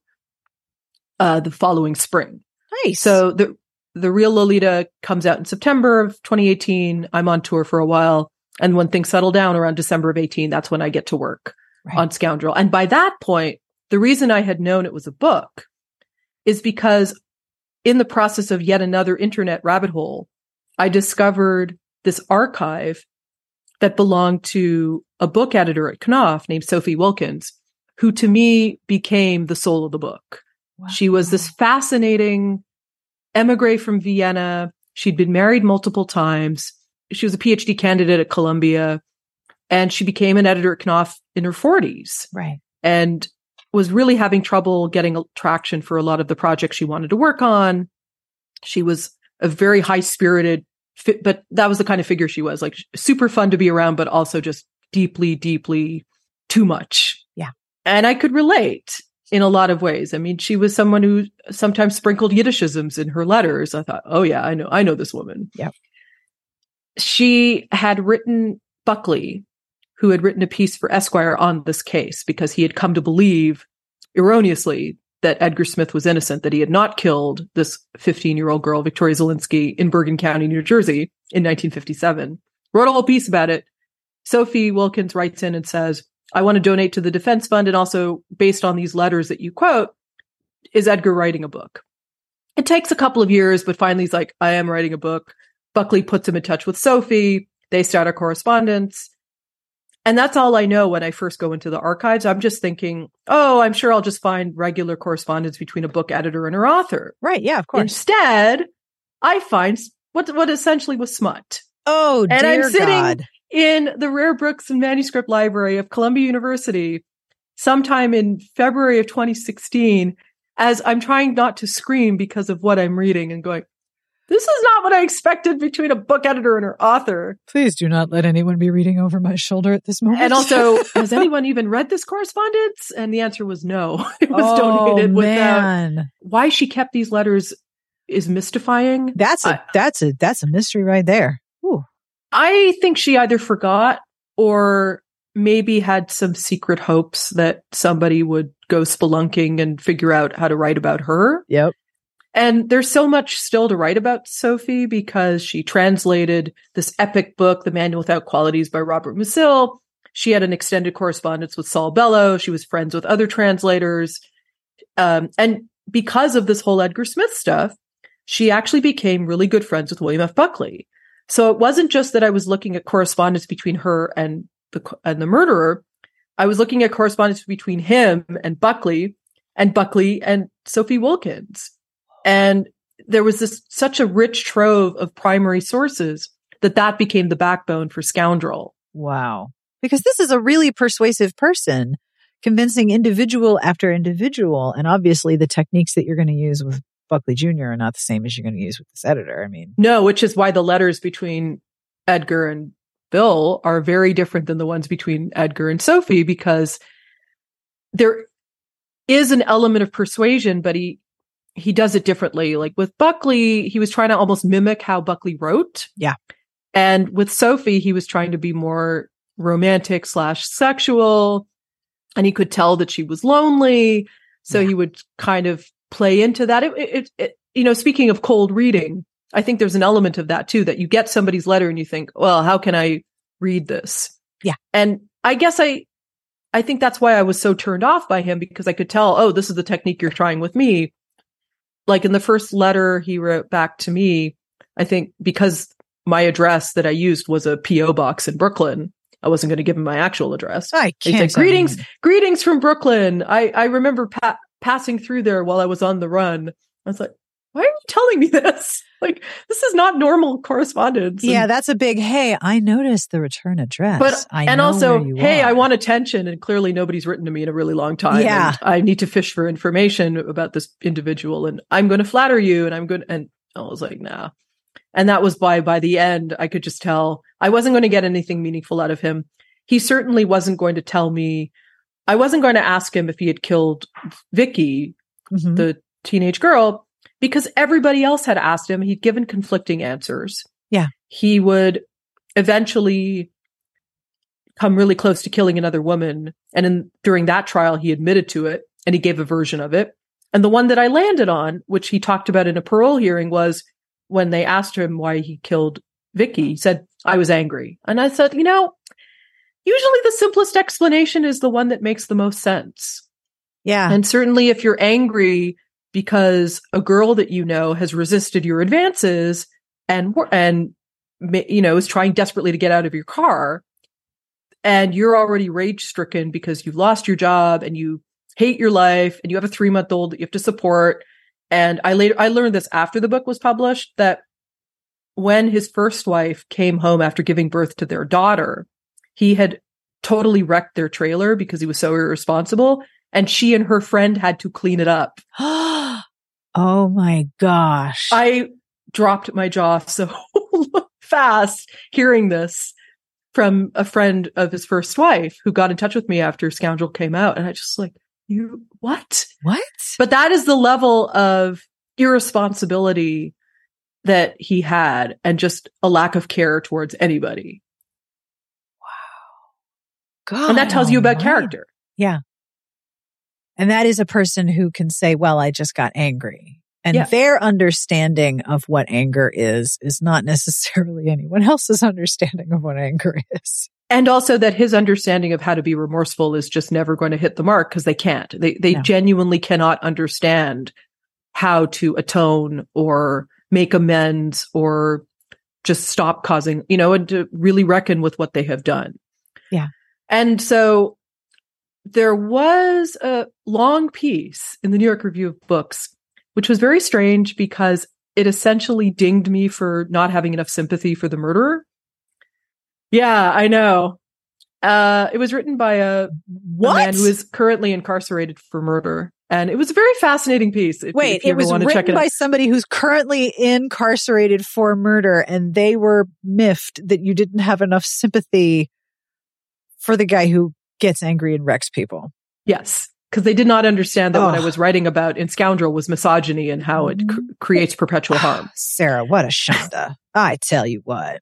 the following spring. Nice. So the Real Lolita comes out in September of 2018. I'm on tour for a while. And when things settle down around December of 18, that's when I get to work on Scoundrel. And by that point, the reason I had known it was a book is because in the process of yet another internet rabbit hole, I discovered this archive that belonged to a book editor at Knopf named Sophie Wilkins, who to me became the soul of the book. Wow. She was this fascinating emigre from Vienna. She'd been married multiple times. She was a PhD candidate at Columbia, and she became an editor at Knopf in her 40s. Right. And was really having trouble getting traction for a lot of the projects she wanted to work on. She was a very high-spirited, but that was the kind of figure she was, like super fun to be around, but also just deeply, deeply too much. Yeah. And I could relate in a lot of ways. I mean, she was someone who sometimes sprinkled Yiddishisms in her letters. I thought, oh yeah, I know this woman. Yeah. She had written Buckley, who had written a piece for Esquire on this case because he had come to believe erroneously that Edgar Smith was innocent, that he had not killed this 15-year-old girl, Victoria Zelinsky, in Bergen County, New Jersey in 1957. Wrote a whole piece about it. Sophie Wilkins writes in and says, I want to donate to the defense fund. And also based on these letters that you quote, is Edgar writing a book? It takes a couple of years, but finally he's like, I am writing a book. Buckley puts him in touch with Sophie. They start a correspondence. And that's all I know when I first go into the archives. I'm just thinking, oh, I'm sure I'll just find regular correspondence between a book editor and her author. Right. Yeah, of course. Instead, I find what essentially was smut. Oh, and dear I'm sitting God. in the Rare Books and Manuscript Library of Columbia University sometime in February of 2016 as I'm trying not to scream because of what I'm reading and going, this is not what I expected between a book editor and her author. Please do not let anyone be reading over my shoulder at this moment. And also, has anyone even read this correspondence? And the answer was no. It was donated without. Why she kept these letters is mystifying. That's a mystery right there. Ooh. I think she either forgot or maybe had some secret hopes that somebody would go spelunking and figure out how to write about her. Yep. And there's so much still to write about Sophie because she translated this epic book, The Manual Without Qualities by Robert Musil. She had an extended correspondence with Saul Bellow. She was friends with other translators. And because of this whole Edgar Smith stuff, she actually became really good friends with William F. Buckley. So it wasn't just that I was looking at correspondence between her and the murderer. I was looking at correspondence between him and Buckley and Sophie Wilkins. And there was such a rich trove of primary sources that became the backbone for Scoundrel. Wow. Because this is a really persuasive person, convincing individual after individual. And obviously the techniques that you're going to use with Buckley Jr. are not the same as you're going to use with this editor. I mean, no, which is why the letters between Edgar and Bill are very different than the ones between Edgar and Sophie, because there is an element of persuasion, but he does it differently. Like with Buckley, he was trying to almost mimic how Buckley wrote. Yeah. And with Sophie, he was trying to be more romantic / sexual. And he could tell that she was lonely. So he would kind of play into that. Speaking of cold reading, I think there's an element of that too, that you get somebody's letter and you think, well, how can I read this? Yeah. And I guess I think that's why I was so turned off by him, because I could tell, oh, this is the technique you're trying with me. Like in the first letter he wrote back to me, I think because my address that I used was a P.O. box in Brooklyn, I wasn't going to give him my actual address. I can't. He said, greetings from Brooklyn. I remember passing through there while I was on the run. I was like, why are you telling me this? Like, this is not normal correspondence. Yeah, that's a big, hey, I noticed the return address. But, and also, hey, I want attention. And clearly nobody's written to me in a really long time. Yeah. And I need to fish for information about this individual. And I'm going to flatter you. And I was like, nah. And that was by the end, I could just tell I wasn't going to get anything meaningful out of him. He certainly wasn't going to tell me. I wasn't going to ask him if he had killed Vicky, the teenage girl, because everybody else had asked him. He'd given conflicting answers. Yeah. He would eventually come really close to killing another woman. And during that trial, he admitted to it and he gave a version of it. And the one that I landed on, which he talked about in a parole hearing, was when they asked him why he killed Vicky, he said, I was angry. And I said, usually the simplest explanation is the one that makes the most sense. Yeah. And certainly if you're angry because a girl that you know has resisted your advances and is trying desperately to get out of your car, and you're already rage stricken because you've lost your job and you hate your life and you have a 3-month-old that you have to support. And I learned this after the book was published, that when his first wife came home after giving birth to their daughter, he had totally wrecked their trailer because he was so irresponsible. And she and her friend had to clean it up. Oh my gosh. I dropped my jaw so fast hearing this from a friend of his first wife who got in touch with me after Scoundrel came out. And I just like, you, what? What? But that is the level of irresponsibility that he had and just a lack of care towards anybody. Wow. God. And that tells you about character. Yeah. And that is a person who can say, well, I just got angry. And their understanding of what anger is not necessarily anyone else's understanding of what anger is. And also that his understanding of how to be remorseful is just never going to hit the mark because they can't. They genuinely cannot understand how to atone or make amends or just stop causing, and to really reckon with what they have done. Yeah. And so there was a long piece in the New York Review of Books, which was very strange because it essentially dinged me for not having enough sympathy for the murderer. Yeah, I know. It was written by a man who is currently incarcerated for murder. And it was a very fascinating piece. If it was written by somebody who's currently incarcerated for murder, and they were miffed that you didn't have enough sympathy for the guy who gets angry and wrecks people. Yes, because they did not understand that what I was writing about in Scoundrel was misogyny and how it creates perpetual harm. Sarah, what a shonda. I tell you what.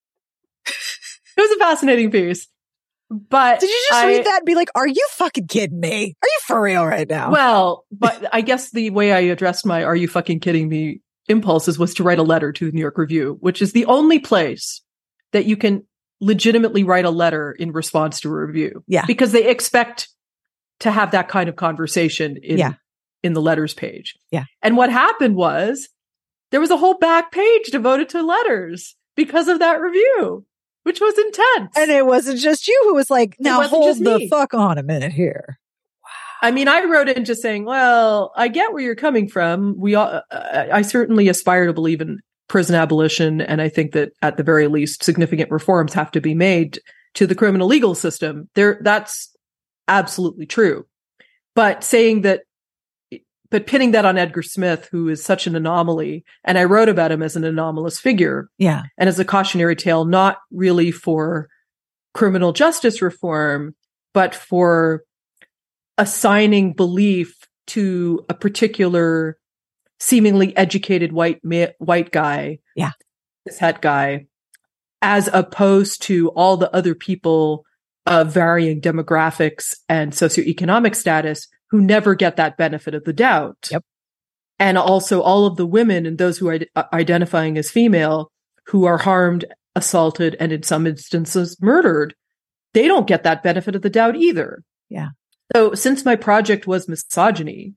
It was a fascinating piece. But did you just read that and be like, are you fucking kidding me? Are you for real right now? Well, but I guess the way I addressed my are you fucking kidding me impulses was to write a letter to the New York Review, which is the only place that you can legitimately write a letter in response to a review. Yeah. Because they expect to have that kind of conversation in the letters page. Yeah. And what happened was there was a whole back page devoted to letters because of that review, which was intense. And it wasn't just you who was like, now hold the fuck on a minute here. Wow. I mean, I wrote in just saying, well, I get where you're coming from. I certainly aspire to believe in prison abolition. And I think that at the very least, significant reforms have to be made to the criminal legal system. That's absolutely true. But pinning that on Edgar Smith, who is such an anomaly, and I wrote about him as an anomalous figure. Yeah. And as a cautionary tale, not really for criminal justice reform, but for assigning belief to a particular seemingly educated white guy, this het guy, as opposed to all the other people of varying demographics and socioeconomic status who never get that benefit of the doubt. Yep. And also all of the women and those who are identifying as female who are harmed, assaulted, and in some instances murdered, they don't get that benefit of the doubt either. Yeah. So since my project was misogyny,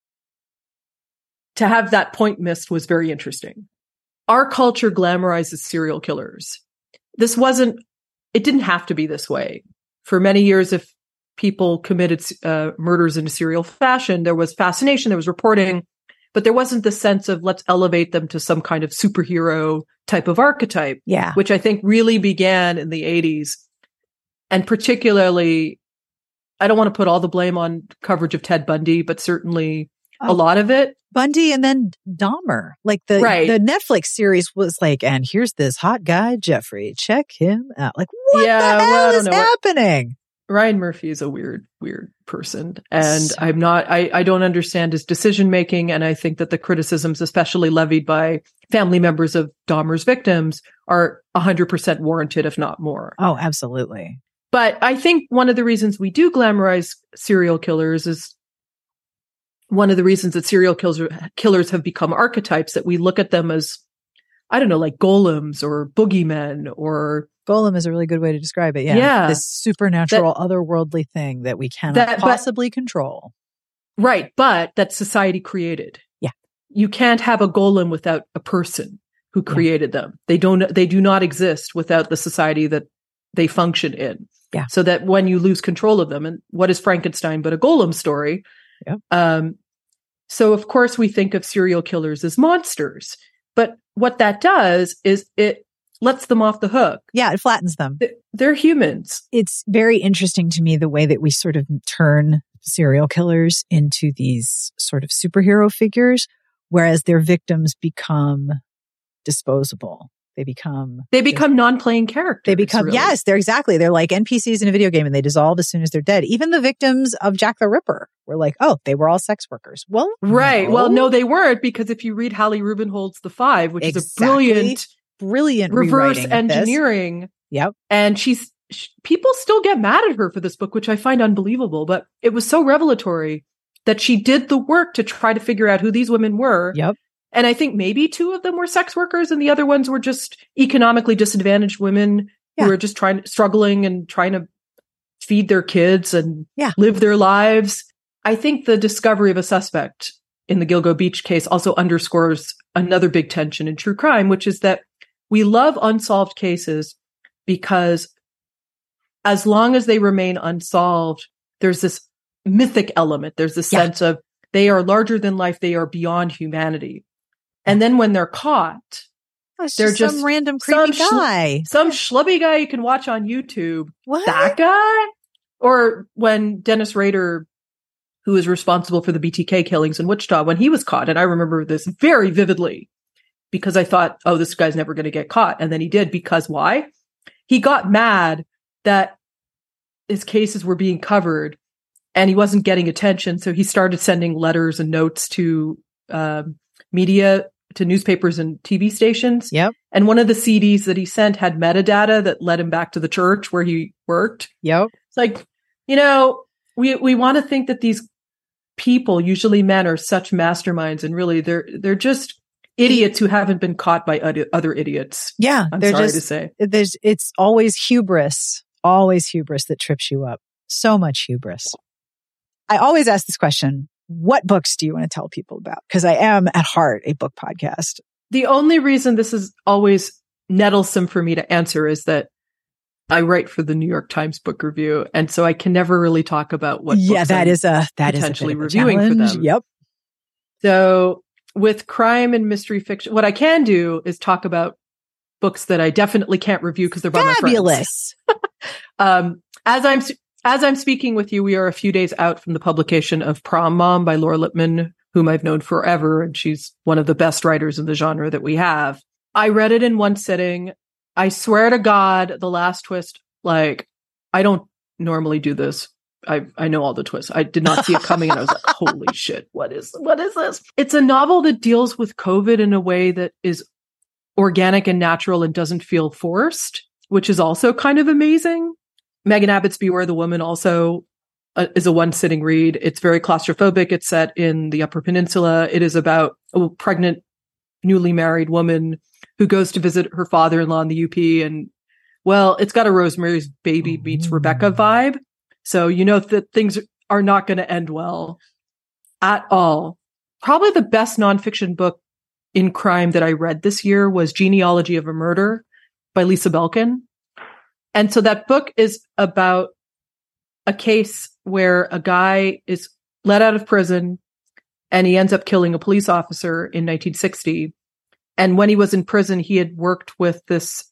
to have that point missed was very interesting. Our culture glamorizes serial killers. It didn't have to be this way. For many years, if people committed murders in a serial fashion, there was fascination, there was reporting, but there wasn't the sense of let's elevate them to some kind of superhero type of archetype, which I think really began in the 80s. And particularly, I don't want to put all the blame on coverage of Ted Bundy, but certainly a lot of it. Bundy and then Dahmer. Like the Netflix series was like, and here's this hot guy, Jeffrey. Check him out. Like, what the hell is happening? Ryan Murphy is a weird person. And I don't understand his decision making. And I think that the criticisms, especially levied by family members of Dahmer's victims, are 100% warranted, if not more. Oh, absolutely. But I think one of the reasons we do glamorize serial killers is one of the reasons that serial killers have become archetypes, that we look at them as, I don't know, like golems or boogeymen or... Golem is a really good way to describe it. Yeah. This supernatural, otherworldly thing that we cannot possibly control. Right. But that society created. Yeah. You can't have a golem without a person who created them. They do not exist without the society that they function in. Yeah. So that when you lose control of them, and what is Frankenstein but a golem story? Yep. So of course we think of serial killers as monsters, but what that does is it lets them off the hook. Yeah, it flattens them. They're humans. It's very interesting to me the way that we sort of turn serial killers into these sort of superhero figures, whereas their victims become disposable. They become non-playing characters. They become, really. Yes, they're like NPCs in a video game, and they dissolve as soon as they're dead. Even the victims of Jack the Ripper were like, oh, they were all sex workers. Well, right. No. Well, no, they weren't, because if you read Hallie Rubenhold's The Five, which is a brilliant reverse engineering. Yep. And people still get mad at her for this book, which I find unbelievable, but it was so revelatory that she did the work to try to figure out who these women were. Yep. And I think maybe 2 of them were sex workers and the other ones were just economically disadvantaged women who are just struggling and trying to feed their kids and live their lives. I think the discovery of a suspect in the Gilgo Beach case also underscores another big tension in true crime, which is that we love unsolved cases because as long as they remain unsolved, there's this mythic element. There's this sense of they are larger than life. They are beyond humanity. And then when they're caught, they're just some random creepy guy. Some schlubby guy you can watch on YouTube. What? That guy? Or when Dennis Rader, who is responsible for the BTK killings in Wichita, when he was caught, and I remember this very vividly because I thought, oh, this guy's never going to get caught. And then he did, because why? He got mad that his cases were being covered and he wasn't getting attention. So he started sending letters and notes to media, to newspapers and TV stations. Yep. And one of the CDs that he sent had metadata that led him back to the church where he worked. Yep. It's like, you know, we want to think that these people, usually men, are such masterminds, and really they're just idiots who haven't been caught by other idiots. Yeah. I'm sorry to say. It's always hubris that trips you up. So much hubris. I always ask this question. What books do you want to tell people about? Because I am at heart a book podcast. The only reason this is always nettlesome for me to answer is that I write for the New York Times Book Review, and so I can never really talk about what books that is potentially reviewing for them. Yep. So with crime and mystery fiction, what I can do is talk about books that I definitely can't review because they're by my friends. As I'm speaking with you, we are a few days out from the publication of Prom Mom by Laura Lippman, whom I've known forever, and she's one of the best writers in the genre that we have. I read it in one sitting. I swear to God, the last twist, like, I don't normally do this. I know all the twists. I did not see it coming, and I was like, holy shit, what is this? It's a novel that deals with COVID in a way that is organic and natural and doesn't feel forced, which is also kind of amazing. Megan Abbott's Beware the Woman also is a one-sitting read. It's very claustrophobic. It's set in the Upper Peninsula. It is about a pregnant, newly married woman who goes to visit her father-in-law in the UP. And, well, it's got a Rosemary's Baby meets Rebecca vibe. So you know that things are not going to end well at all. Probably the best nonfiction book in crime that I read this year was Genealogy of a Murder by Lisa Belkin. And so that book is about a case where a guy is let out of prison and he ends up killing a police officer in 1960. And when he was in prison, he had worked with this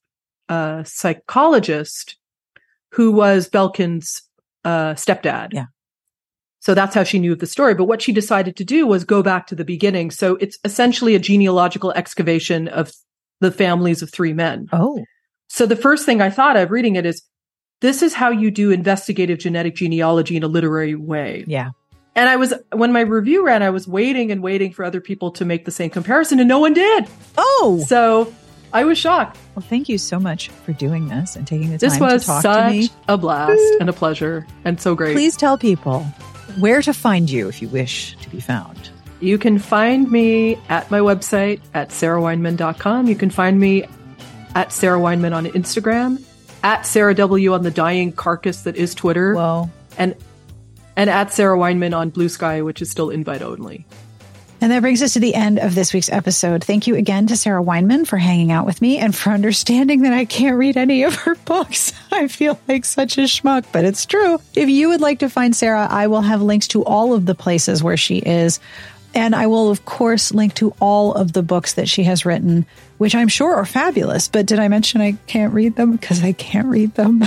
psychologist who was Belkin's stepdad. Yeah. So that's how she knew of the story. But what she decided to do was go back to the beginning. So it's essentially a genealogical excavation of the families of three men. Oh. So the first thing I thought of reading it is, this is how you do investigative genetic genealogy in a literary way. Yeah. And when my review ran, I was waiting for other people to make the same comparison, and no one did. Oh. So I was shocked. Well, thank you so much for doing this and taking the time to talk to me. This was such a blast and a pleasure and so great. Please tell people where to find you if you wish to be found. You can find me at my website at sarahweinman.com. You can find me at Sarah Weinman on Instagram, at Sarah W on the dying carcass that is Twitter. Whoa. And at Sarah Weinman on Blue Sky, which is still invite only. And that brings us to the end of this week's episode. Thank you again to Sarah Weinman for hanging out with me and for understanding that I can't read any of her books. I feel like such a schmuck, but it's true. If you would like to find Sarah, I will have links to all of the places where she is. And I will, of course, link to all of the books that she has written, which I'm sure are fabulous. But did I mention I can't read them? Because I can't read them.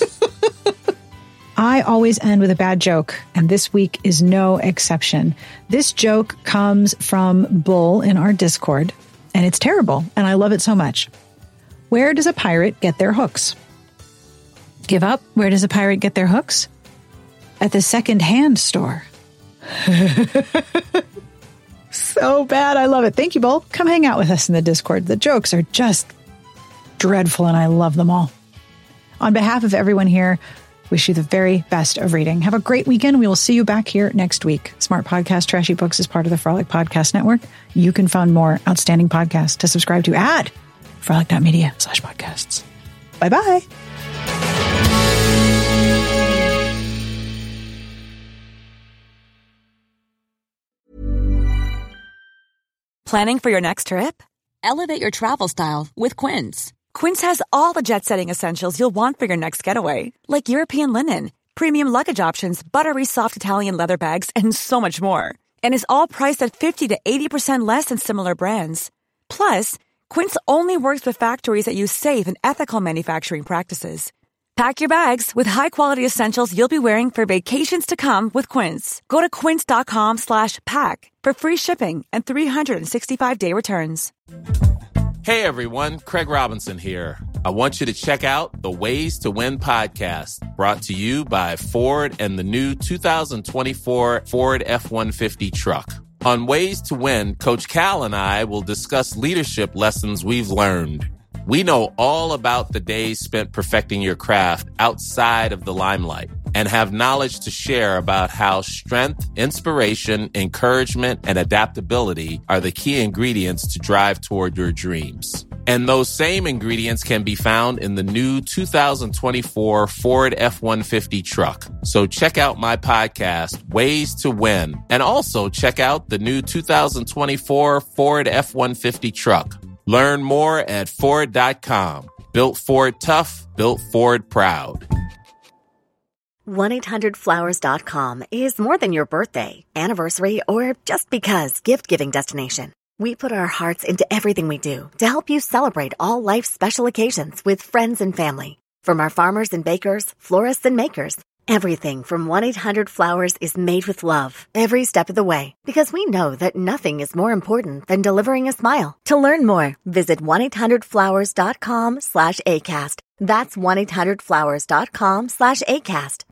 I always end with a bad joke, and this week is no exception. This joke comes from Bull in our Discord, and it's terrible, and I love it so much. Where does a pirate get their hooks? Give up? Where does a pirate get their hooks? At the second-hand store. So bad. I love it. Thank you, Bull. Come hang out with us in the Discord. The jokes are just dreadful, and I love them all. On behalf of everyone here, wish you the very best of reading. Have a great weekend. We will see you back here next week. Smart Podcast Trashy Books is part of the Frolic Podcast Network. You can find more outstanding podcasts to subscribe to at frolic.media/podcasts. Bye-bye. Planning for your next trip? Elevate your travel style with Quince. Quince has all the jet-setting essentials you'll want for your next getaway, like European linen, premium luggage options, buttery soft Italian leather bags, and so much more. And is all priced at 50 to 80% less than similar brands. Plus, Quince only works with factories that use safe and ethical manufacturing practices. Pack your bags with high-quality essentials you'll be wearing for vacations to come with Quince. Go to quince.com/pack for free shipping and 365-day returns. Hey everyone, Craig Robinson here. I want you to check out the Ways to Win podcast, brought to you by Ford and the new 2024 Ford F-150 truck. On Ways to Win, Coach Cal and I will discuss leadership lessons we've learned. We know all about the days spent perfecting your craft outside of the limelight and have knowledge to share about how strength, inspiration, encouragement, and adaptability are the key ingredients to drive toward your dreams. And those same ingredients can be found in the new 2024 Ford F-150 truck. So check out my podcast, Ways to Win, and also check out the new 2024 Ford F-150 truck. Learn more at Ford.com. Built Ford tough, built Ford proud. 1-800-Flowers.com is more than your birthday, anniversary, or just because gift-giving destination. We put our hearts into everything we do to help you celebrate all life's special occasions with friends and family. From our farmers and bakers, florists and makers, everything from 1-800-Flowers is made with love every step of the way, because we know that nothing is more important than delivering a smile. To learn more, visit 1-800-Flowers.com/ACAST. That's 1-800-Flowers.com/ACAST.